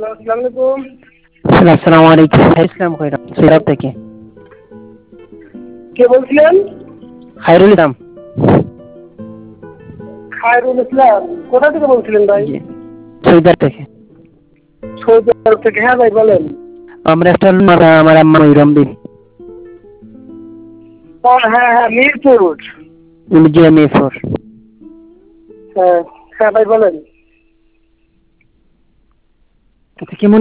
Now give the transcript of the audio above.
আসসালামু আলাইকুম। আসসালামু আলাইকুম। ইসলাম কইরা সিরাপ থেকে। কে বলছিলেন? খায়রুল ইসলাম। খায়রুল ইসলাম। কোথা থেকে বলছিলেন ভাই? জি, সৈদার থেকে। সৌদি আরব থেকে। হ্যাঁ ভাই বলেন। আমরা একটা আমার আম্মা ময়ূরম দিন। হ্যাঁ হ্যাঁ, মিরপুর। জি মিরপুর। হ্যাঁ হ্যাঁ ভাই বলেন। কেমন